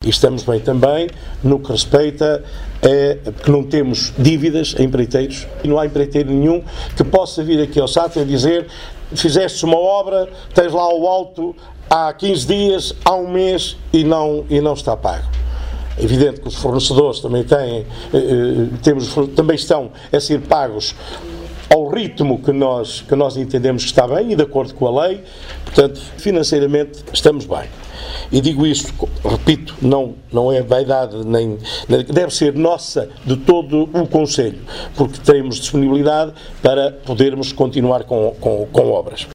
estamos bem também no que respeita que não temos dívidas a empreiteiros e não há empreiteiro nenhum que possa vir aqui ao SAT e dizer: fizeste uma obra, tens lá o auto há 15 dias, há um mês e não está pago. É evidente que os fornecedores também também estão a ser pagos ao ritmo que nós entendemos que está bem e de acordo com a lei, portanto, financeiramente estamos bem. E digo isto, repito, não é vaidade, nem deve ser nossa, de todo o Conselho, porque temos disponibilidade para podermos continuar com obras.